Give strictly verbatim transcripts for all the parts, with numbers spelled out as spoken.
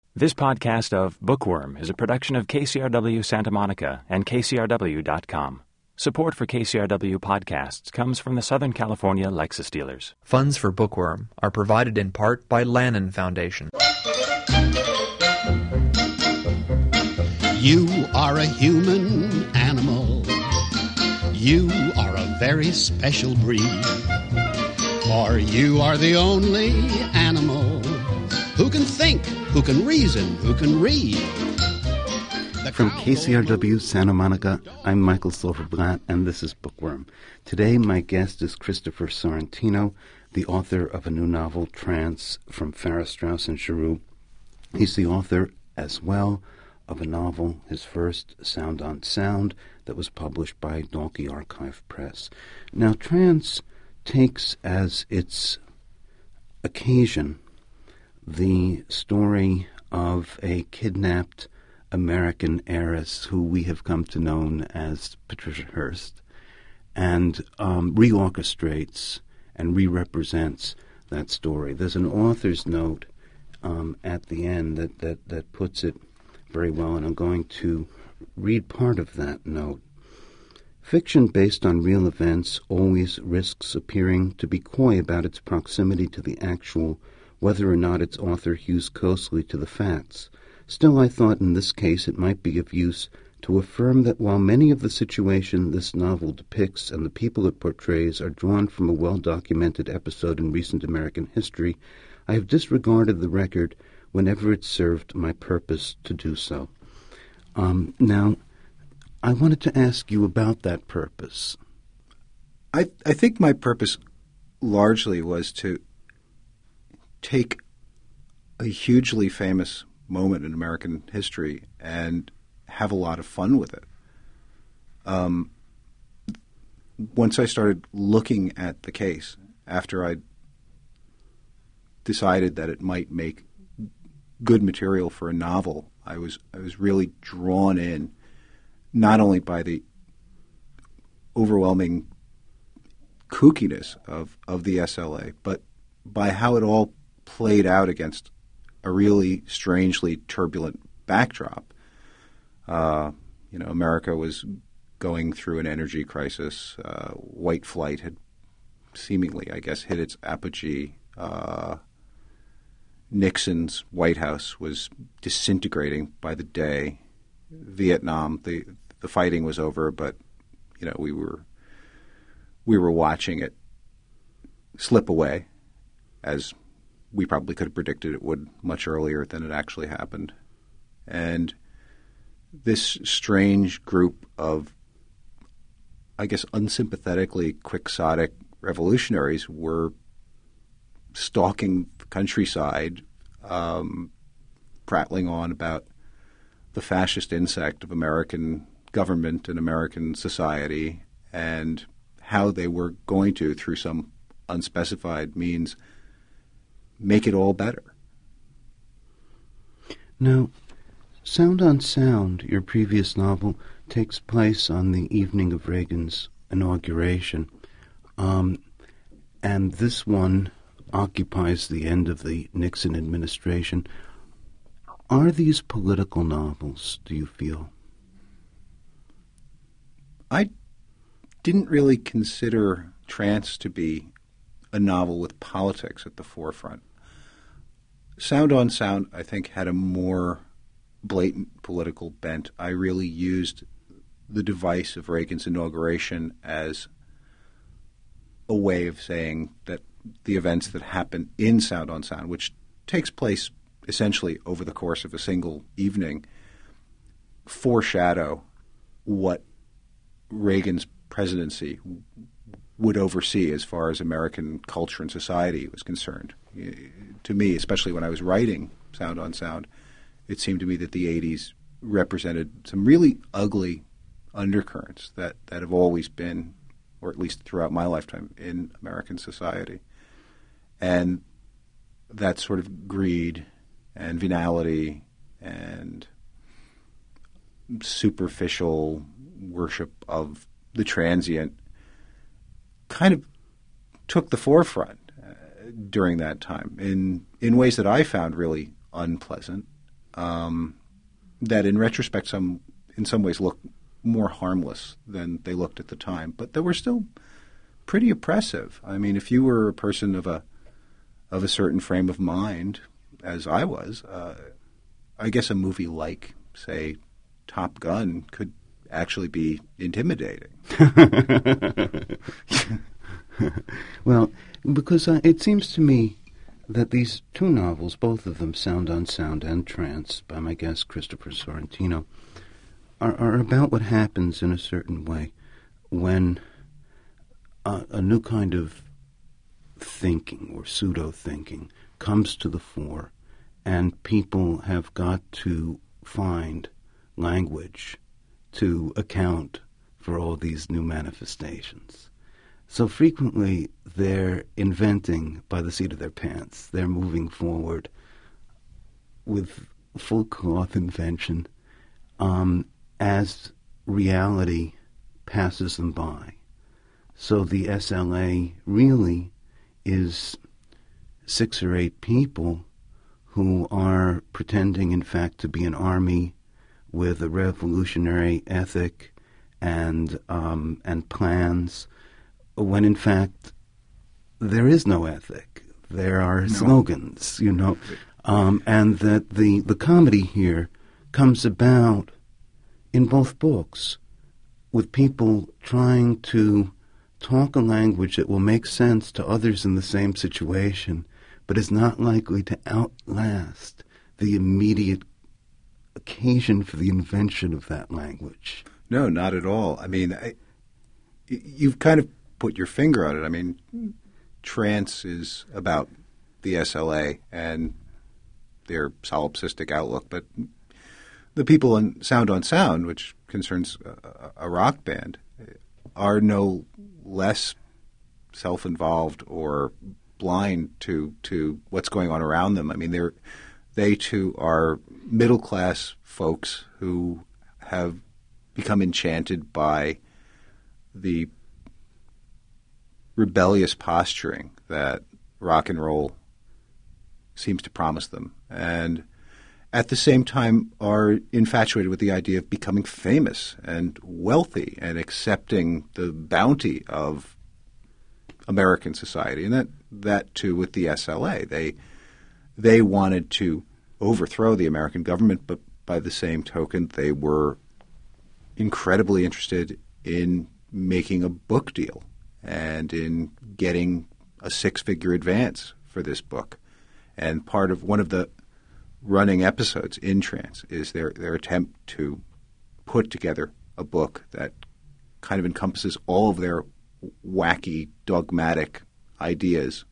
This podcast of Bookworm is a production of K C R W Santa Monica and K C R W dot com. Support for K C R W podcasts comes from the Southern California Lexus dealers. Funds for Bookworm are provided in part by Lannan Foundation. You are a human animal. You are a very special breed. For you are the only animal who can think, who can reason, who can read. The From K C R W Santa Monica, I'm Michael Silverblatt, and this is Bookworm. Today, my guest is Christopher Sorrentino, the author of a new novel, Trance, from Farrar, Straus and Giroux. He's the author, as well, of a novel, his first, Sound on Sound, that was published by Dalkey Archive Press. Now, Trance takes as its occasion the story of a kidnapped American heiress who we have come to know as Patricia Hearst, and um, reorchestrates and re-represents that story. There's an author's note um, at the end that, that, that puts it very well, and I'm going to read part of that note. Fiction based on real events always risks appearing to be coy about its proximity to the actual, whether or not its author hews closely to the facts. Still, I thought in this case it might be of use to affirm that while many of the situation this novel depicts and the people it portrays are drawn from a well-documented episode in recent American history, I have disregarded the record whenever it served my purpose to do so. Um, now, I wanted to ask you about that purpose. I, I think my purpose largely was to take a hugely famous moment in American history and have a lot of fun with it. Um, once I started looking at the case, after I decided that it might make good material for a novel, I was I was really drawn in, not only by the overwhelming kookiness of, of the S L A, but by how it all played out against a really strangely turbulent backdrop. Uh, you know, America was going through an energy crisis. Uh, white flight had seemingly, I guess, hit its apogee. Uh, Nixon's White House was disintegrating by the day. Vietnam, the the fighting was over, but you know, we were we were watching it slip away, as we probably could have predicted it would much earlier than it actually happened. And this strange group of, I guess, unsympathetically quixotic revolutionaries were stalking the countryside, um, prattling on about the fascist insect of American government and American society, and how they were going to, through some unspecified means, make it all better. Now, Sound on Sound, your previous novel, takes place on the evening of Reagan's inauguration, um, and this one occupies the end of the Nixon administration. Are these political novels, do you feel? I didn't really consider Trance to be a novel with politics at the forefront. Sound on Sound, I think, had a more blatant political bent. I really used the device of Reagan's inauguration as a way of saying that the events that happen in Sound on Sound, which takes place essentially over the course of a single evening, foreshadow what Reagan's presidency would oversee as far as American culture and society was concerned. To me, especially when I was writing Sound on Sound, it seemed to me that the eighties represented some really ugly undercurrents that, that have always been, or at least throughout my lifetime, in American society. And that sort of greed and venality and superficial worship of the transient kind of took the forefront uh, during that time in in ways that I found really unpleasant. um, that in retrospect, some in some ways look more harmless than they looked at the time, but that were still pretty oppressive. I mean, if you were a person of a of a certain frame of mind, as I was, uh, I guess a movie like, say, Top Gun could actually be intimidating. Well, because uh, it seems to me that these two novels, both of them, Sound on Sound and Trance, by my guest Christopher Sorrentino, are, are about what happens in a certain way when a, a new kind of thinking or pseudo-thinking comes to the fore, and people have got to find language to account for all these new manifestations. So frequently they're inventing by the seat of their pants. They're moving forward with full cloth invention um, as reality passes them by. So the S L A really is six or eight people who are pretending, in fact, to be an army with a revolutionary ethic and um, and plans, when in fact there is no ethic. There are no. slogans, you know, um, and that the, the comedy here comes about in both books with people trying to talk a language that will make sense to others in the same situation, but is not likely to outlast the immediate occasion for the invention of that language. No, not at all. I mean, I, you've kind of put your finger on it. I mean, Trance is about the S L A and their solipsistic outlook, but the people in Sound on Sound, which concerns a, a rock band, are no less self-involved or blind to to what's going on around them. I mean, they're they too are middle-class folks who have become enchanted by the rebellious posturing that rock and roll seems to promise them, and at the same time are infatuated with the idea of becoming famous and wealthy and accepting the bounty of American society. And that, that too with the S L A. They they wanted to overthrow the American government, but by the same token, they were incredibly interested in making a book deal and in getting a six-figure advance for this book. And part of one of the running episodes in Trance is their, their attempt to put together a book that kind of encompasses all of their wacky, dogmatic ideas,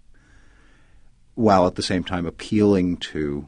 while at the same time appealing to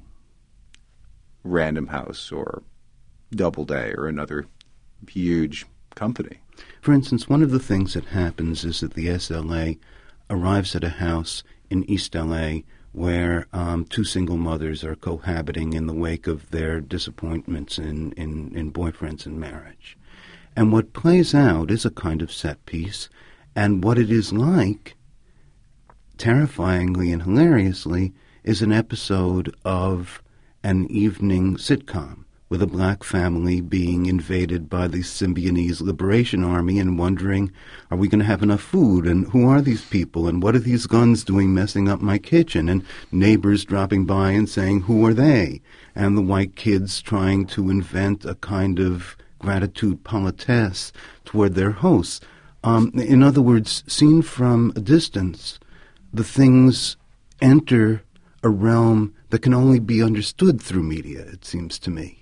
Random House or Doubleday or another huge company. For instance, one of the things that happens is that the S L A arrives at a house in East L A where um, two single mothers are cohabiting in the wake of their disappointments in, in, in boyfriends and marriage. And what plays out is a kind of set piece, and what it is like, terrifyingly and hilariously, is an episode of an evening sitcom with a black family being invaded by the Symbionese Liberation Army and wondering, are we going to have enough food? And who are these people? And what are these guns doing messing up my kitchen? And neighbors dropping by and saying, who are they? And the white kids trying to invent a kind of gratitude politesse toward their hosts. Um, in other words, seen from a distance, the things enter a realm that can only be understood through media, it seems to me.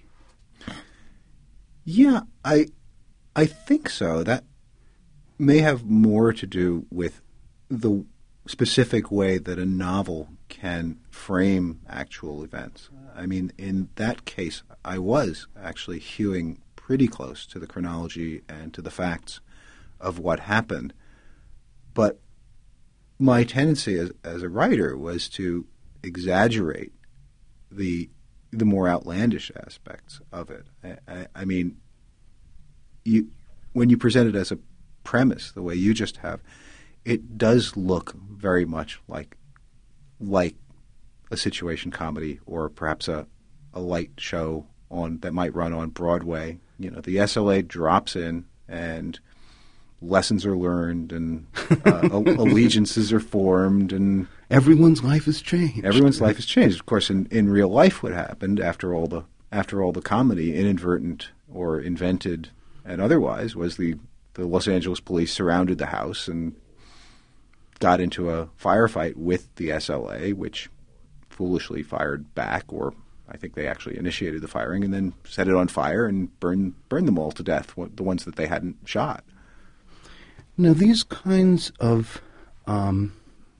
Yeah, I I think so. That may have more to do with the specific way that a novel can frame actual events. I mean, in that case, I was actually hewing pretty close to the chronology and to the facts of what happened. But my tendency as, as a writer was to exaggerate the the more outlandish aspects of it. I, I, I mean, you when you present it as a premise, the way you just have, it does look very much like like a situation comedy or perhaps a, a light show on that might run on Broadway. You know, the S L A drops in and lessons are learned and uh, allegiances are formed and everyone's life has changed. Everyone's life has changed. Of course, in, in real life, what happened after all the after all the comedy, inadvertent or invented and otherwise, was the, the Los Angeles police surrounded the house and got into a firefight with the S L A, which foolishly fired back, or I think they actually initiated the firing and then set it on fire and burned burned them all to death, the ones that they hadn't shot. Now, these kinds of um,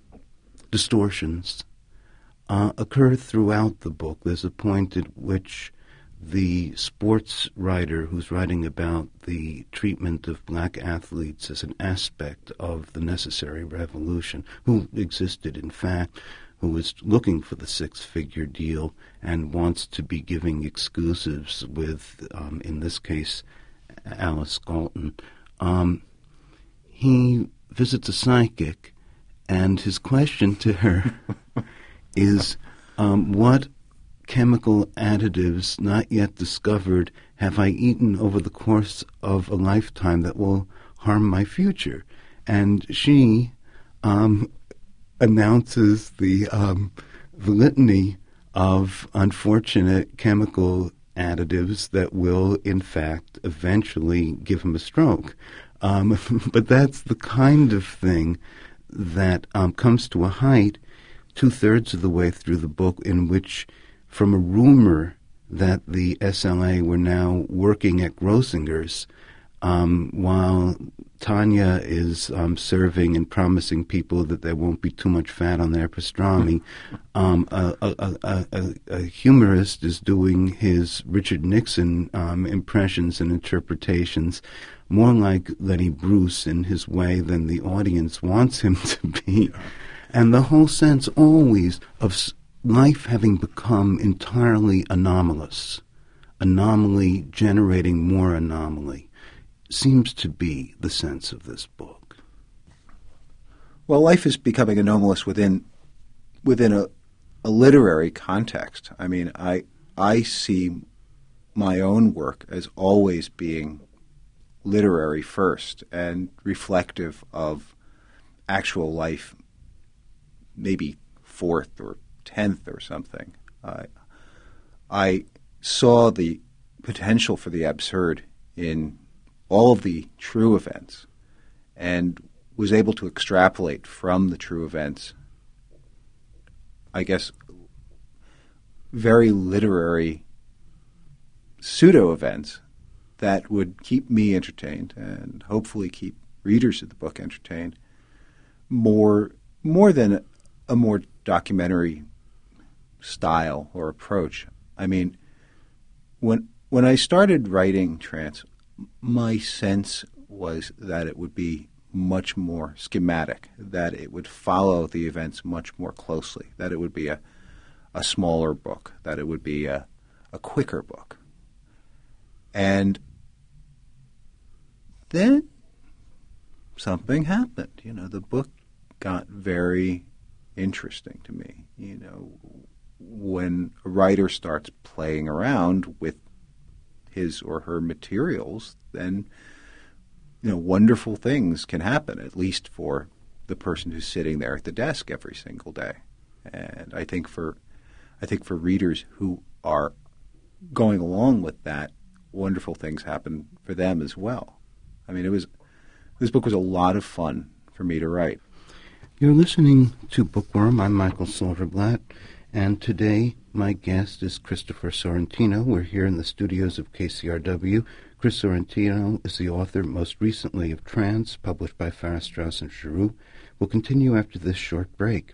distortions uh, occur throughout the book. There's a point at which the sports writer who's writing about the treatment of black athletes as an aspect of the necessary revolution, who existed, in fact, who was looking for the six-figure deal and wants to be giving exclusives with, um, in this case, Alice Galton. Um, he visits a psychic, and his question to her is, um, what chemical additives not yet discovered have I eaten over the course of a lifetime that will harm my future? And she um, announces the, um, the litany of unfortunate chemical additives that will, in fact, eventually give him a stroke. Um, but that's the kind of thing that um, comes to a height two-thirds of the way through the book, in which, from a rumor that the S L A were now working at Grossinger's, um, while Tanya is um, serving and promising people that there won't be too much fat on their pastrami, um, a, a, a, a, a humorist is doing his Richard Nixon um, impressions and interpretations, more like Lenny Bruce in his way than the audience wants him to be. And the whole sense always of s- life having become entirely anomalous, anomaly generating more anomaly, seems to be the sense of this book. Well, life is becoming anomalous within within a, a literary context. I mean, I I see my own work as always being literary first and reflective of actual life, maybe fourth or tenth or something. I I saw the potential for the absurd in all of the true events and was able to extrapolate from the true events, I guess, very literary pseudo-events that would keep me entertained and hopefully keep readers of the book entertained more more than a more documentary style or approach. I mean, when when I started writing Trance, my sense was that it would be much more schematic, that it would follow the events much more closely, that it would be a, a smaller book, that it would be a, a quicker book. And then something happened. You know, the book got very interesting to me. You know, when a writer starts playing around with his or her materials, then, you know, wonderful things can happen, at least for the person who's sitting there at the desk every single day. And I think for I think for readers who are going along with that, wonderful things happen for them as well. I mean, it was this book was a lot of fun for me to write. You're listening to Bookworm. I'm Michael Silverblatt, and today my guest is Christopher Sorrentino. We're here in the studios of K C R W. Chris Sorrentino is the author, most recently, of Trance, published by Farrar, Straus and Giroux. We'll continue after this short break.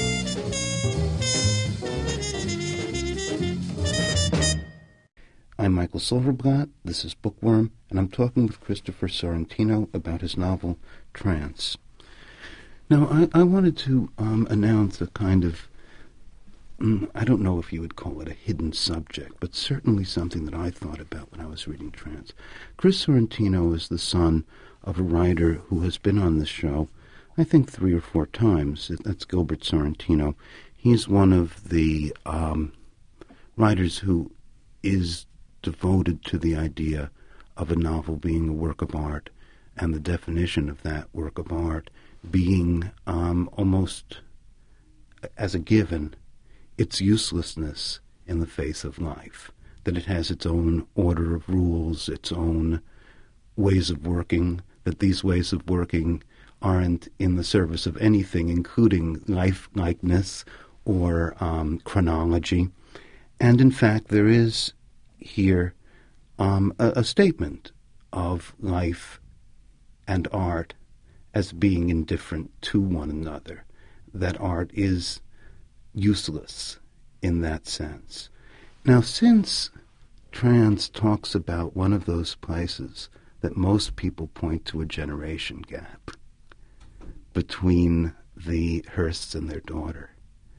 I'm Michael Silverblatt, this is Bookworm, and I'm talking with Christopher Sorrentino about his novel, Trance. Now, I, I wanted to um, announce a kind of, mm, I don't know if you would call it a hidden subject, but certainly something that I thought about when I was reading Trance. Chris Sorrentino is the son of a writer who has been on this show, I think three or four times. That's Gilbert Sorrentino. He's one of the um, writers who is devoted to the idea of a novel being a work of art, and the definition of that work of art being um, almost as a given its uselessness in the face of life, that it has its own order of rules, its own ways of working, that these ways of working aren't in the service of anything, including life-likeness or um, chronology. And in fact, there is here um, a, a statement of life and art as being indifferent to one another, that art is useless in that sense. Now, since Trance talks about one of those places that most people point to a generation gap between the Hearsts and their daughter,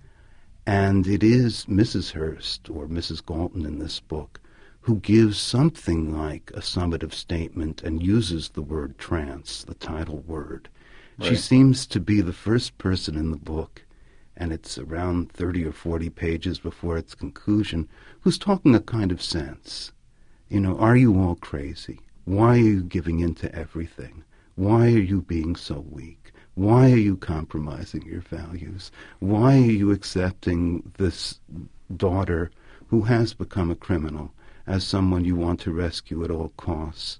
and it is Missus Hearst, or Missus Galton in this book, who gives something like a summative statement and uses the word trance, the title word. Right. She seems to be the first person in the book, and it's around thirty or forty pages before its conclusion, who's talking a kind of sense. You know, are you all crazy? Why are you giving in to everything? Why are you being so weak? Why are you compromising your values? Why are you accepting this daughter who has become a criminal as someone you want to rescue at all costs?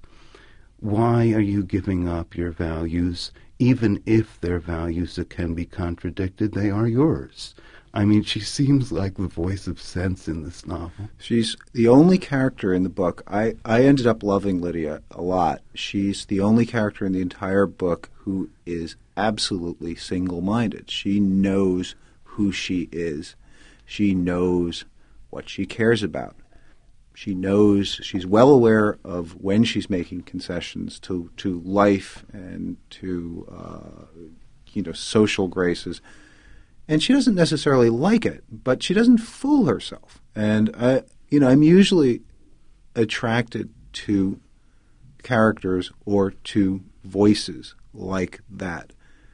Why are you giving up your values, even if they're values that can be contradicted? They are yours. I mean, she seems like the voice of sense in this novel. She's the only character in the book. I, I ended up loving Lydia a lot. She's the only character in the entire book who is absolutely single-minded. She knows who she is. She knows what she cares about. She knows, she's well aware of when she's making concessions to, to life and to, uh, you know, social graces. And she doesn't necessarily like it, but she doesn't fool herself. And, I, you know, I'm usually attracted to characters or to voices like that.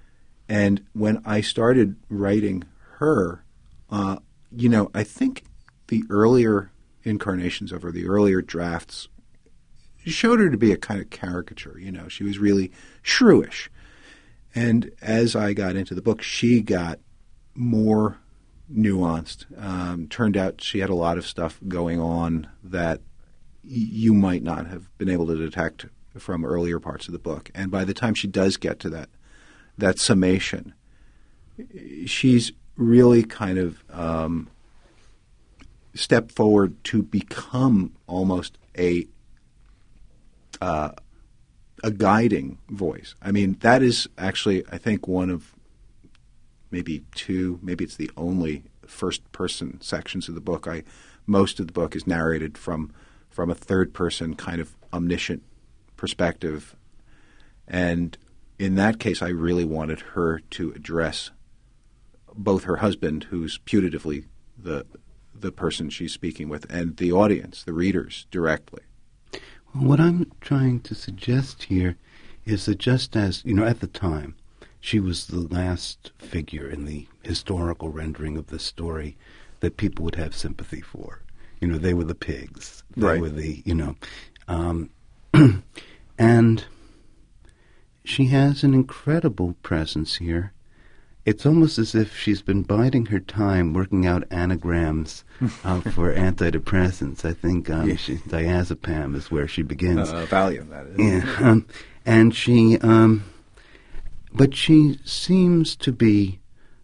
And when I started writing her, uh, you know, I think the earlier incarnations of her, the earlier drafts, showed her to be a kind of caricature. You know, she was really shrewish. And as I got into the book, she got more nuanced. Um, turned out she had a lot of stuff going on that y- you might not have been able to detect from earlier parts of the book. And by the time she does get to that that summation, she's really kind of um, stepped forward to become almost a uh, a guiding voice. I mean, that is actually, I think, one of maybe two, maybe it's the only first-person sections of the book. I most of the book is narrated from from a third-person kind of omniscient perspective, and in that case, I really wanted her to address both her husband, who's putatively the the person she's speaking with, and the audience, the readers, directly. Well, what I'm trying to suggest here is that just as, you know, at the time, she was the last figure in the historical rendering of the story that people would have sympathy for. You know, they were the pigs. They right. were the, you know, um, and she has an incredible presence here. It's almost as if she's been biding her time working out anagrams uh, for antidepressants. I think um, yeah. she, diazepam is where she begins. Uh, Valium, that is. Yeah, um, and she, um, but she seems to be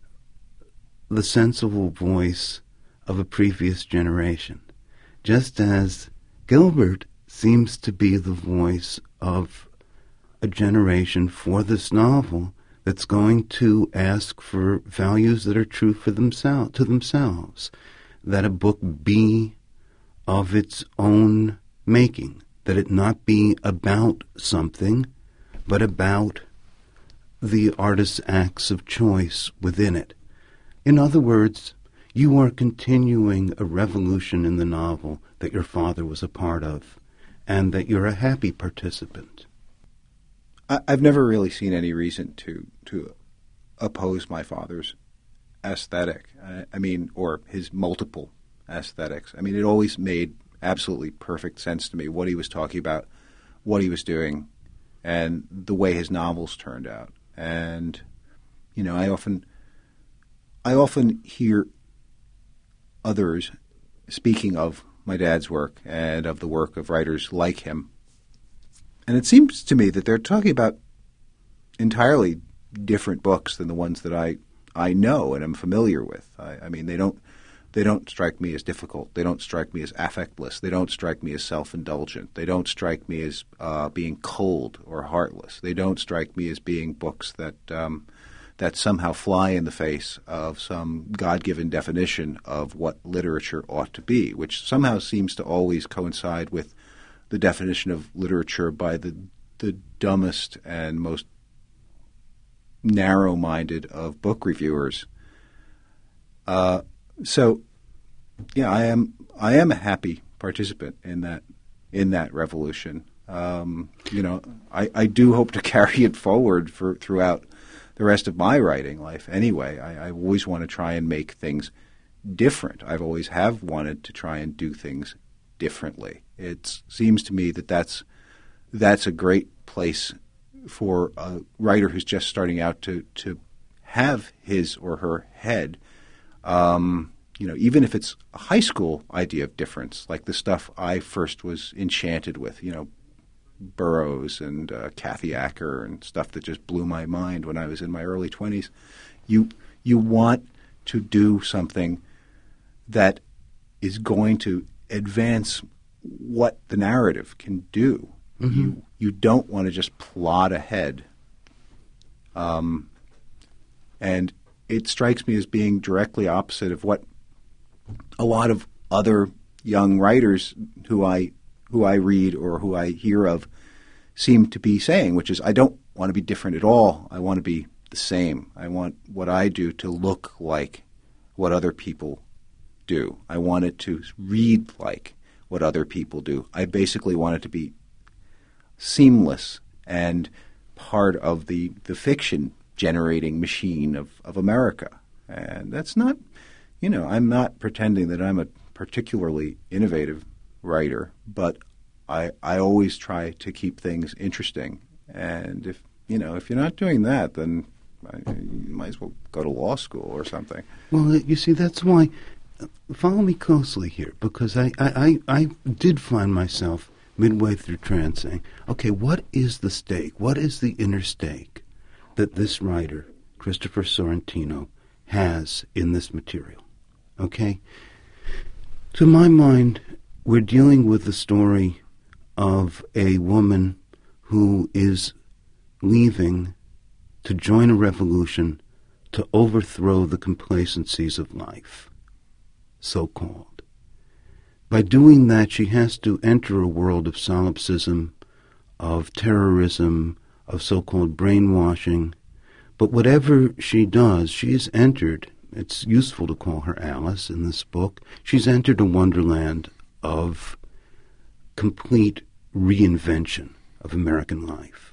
the sensible voice of a previous generation, just as Gilbert seems to be the voice of a generation for this novel that's going to ask for values that are true for themselves, to themselves, that a book be of its own making, that it not be about something, but about the artist's acts of choice within it. In other words, you are continuing a revolution in the novel that your father was a part of, and that you're a happy participant. I, I've never really seen any reason to to oppose my father's aesthetic. I, I mean, or his multiple aesthetics. I mean, it always made absolutely perfect sense to me what he was talking about, what he was doing, and the way his novels turned out. And you know, I often, I often hear others speaking of my dad's work and of the work of writers like him, and it seems to me that they're talking about entirely different books than the ones that I I know and am familiar with. I, I mean, they don't they don't strike me as difficult. They don't strike me as affectless. They don't strike me as self-indulgent. They don't strike me as uh, being cold or heartless. They don't strike me as being books that um, that somehow fly in the face of some God-given definition of what literature ought to be, which somehow seems to always coincide with the definition of literature by the the dumbest and most narrow-minded of book reviewers. Uh, so, yeah, I am I am a happy participant in that in that revolution. Um, you know, I, I do hope to carry it forward for throughout the rest of my writing life. Anyway, I, I always want to try and make things different. I've always have wanted to try and do things differently. It seems to me that that's that's a great place for a writer who's just starting out to to have his or her head, um, you know, even if it's a high school idea of difference, like the stuff I first was enchanted with, you know, Burroughs and uh, Kathy Acker and stuff that just blew my mind when I was in my early twenties. You you want to do something that is going to advance what the narrative can do. Mm-hmm. You you don't want to just plod ahead. Um, and it strikes me as being directly opposite of what a lot of other young writers who I who I read or who I hear of seem to be saying, which is, I don't want to be different at all. I want to be the same. I want what I do to look like what other people do. I want it to read like what other people do. I basically want it to be seamless and part of the, the fiction generating machine of, of America. And that's not, you know, I'm not pretending that I'm a particularly innovative writer, but I I always try to keep things interesting. And if, you know, if you're not doing that, then I, you might as well go to law school or something. Well, you see, that's why, follow me closely here, because I, I, I, I did find myself midway through trans saying, okay, what is the stake? What is the inner stake that this writer, Christopher Sorrentino, has in this material? Okay? To my mind, we're dealing with the story of a woman who is leaving to join a revolution to overthrow the complacencies of life, so-called. By doing that, she has to enter a world of solipsism, of terrorism, of so-called brainwashing. But whatever she does, she has entered, it's useful to call her Alice in this book, she's entered a wonderland of complete reinvention of American life.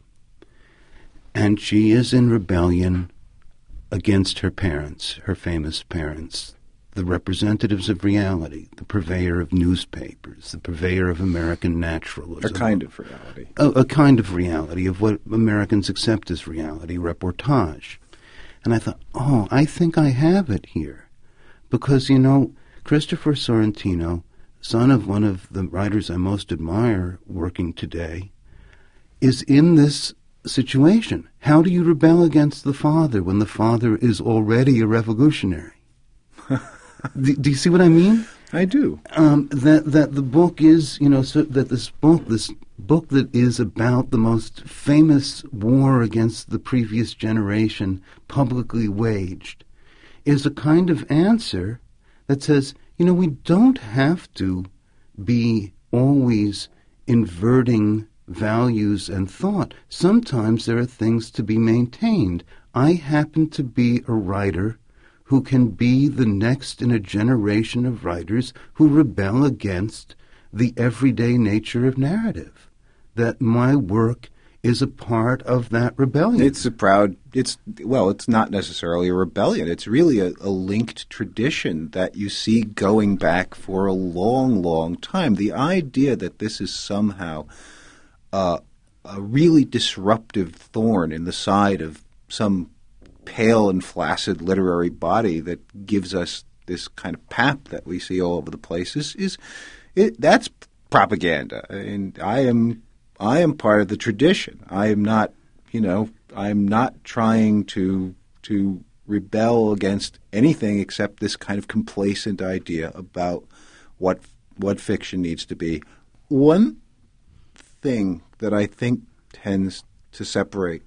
And she is in rebellion against her parents, her famous parents, the representatives of reality, the purveyor of newspapers, the purveyor of American naturalism. A kind of reality. A, a kind of reality, of what Americans accept as reality, reportage. And I thought, oh, I think I have it here. Because, you know, Christopher Sorrentino, son of one of the writers I most admire working today, is in this situation. How do you rebel against the father when the father is already a revolutionary? do, do you see what I mean? I do. Um, that that the book is, you know, so that this book, this book that is about the most famous war against the previous generation publicly waged, is a kind of answer that says, you know, we don't have to be always inverting values and thought. Sometimes there are things to be maintained. I happen to be a writer who can be the next in a generation of writers who rebel against the everyday nature of narrative, that my work is a part of that rebellion. It's a proud, it's, well, it's not necessarily a rebellion. It's really a, a linked tradition that you see going back for a long, long time. The idea that this is somehow uh, a really disruptive thorn in the side of some pale and flaccid literary body that gives us this kind of pap that we see all over the place is, is it, that's propaganda. And I am I am part of the tradition. I am not, you know, I'm not trying to to rebel against anything except this kind of complacent idea about what what fiction needs to be. One thing that I think tends to separate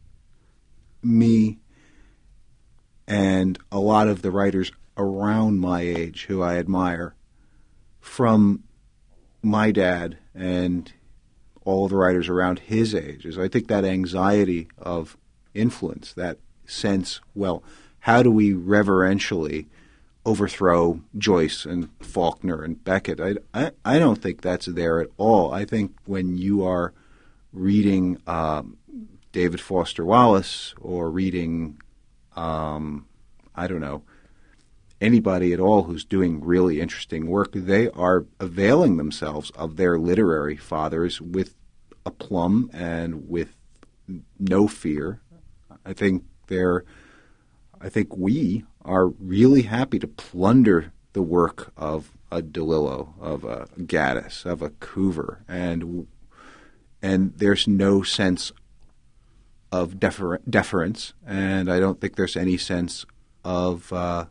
me and a lot of the writers around my age who I admire from my dad and all the writers around his age is I think that anxiety of influence, that sense, well, how do we reverentially overthrow Joyce and Faulkner and Beckett? I, I, I don't think that's there at all. I think when you are reading um, David Foster Wallace or reading Um, I don't know, anybody at all who's doing really interesting work, they are availing themselves of their literary fathers with aplomb and with no fear. I think they're, I think we are really happy to plunder the work of a DeLillo, of a Gaddis, of a Coover, and and there's no sense of defer- deference, and I don't think there's any sense of uh,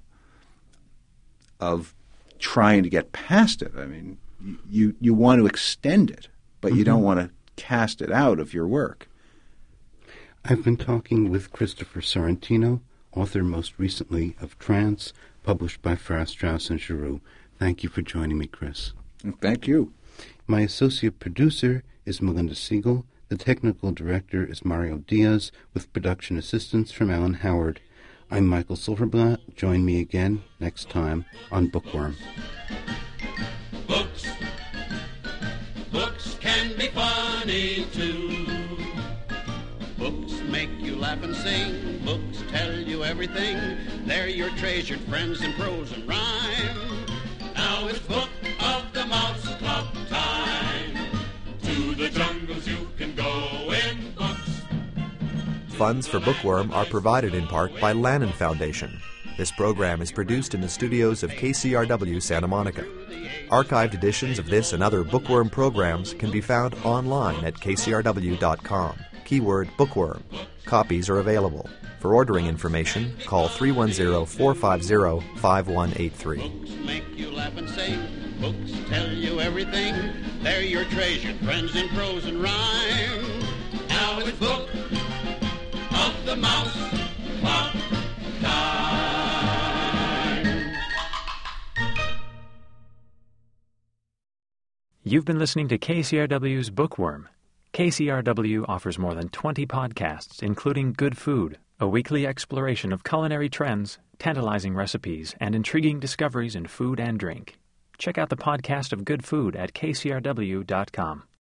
of trying to get past it. I mean, you you want to extend it, but you mm-hmm. don't want to cast it out of your work. I've been talking with Christopher Sorrentino, author most recently of Trance, published by Farrar, Straus and Giroux. Thank you for joining me, Chris. Thank you. My associate producer is Melinda Siegel. The technical director is Mario Diaz, with production assistance from Alan Howard. I'm Michael Silverblatt. Join me again next time on Bookworm. Books. Books can be funny too. Books make you laugh and sing. Books tell you everything. They're your treasured friends in prose and rhyme. Now it's Book of the Mouse Club time. To the jungles you can go in books. Funds for Bookworm are provided in part by Lannan Foundation. This program is produced in the studios of K C R W Santa Monica. Archived editions of this and other Bookworm programs can be found online at k c r w dot com. Keyword Bookworm. Copies are available. For ordering information, call three one zero, four five zero, five one eight three. Books make you laugh and sing. Books tell you everything. They're your treasured friends in prose and rhyme. Now it's Book of the Mouse Club time. You've been listening to K C R W's Bookworm. K C R W offers more than twenty podcasts, including Good Food, a weekly exploration of culinary trends, tantalizing recipes, and intriguing discoveries in food and drink. Check out the podcast of Good Food at k c r w dot com.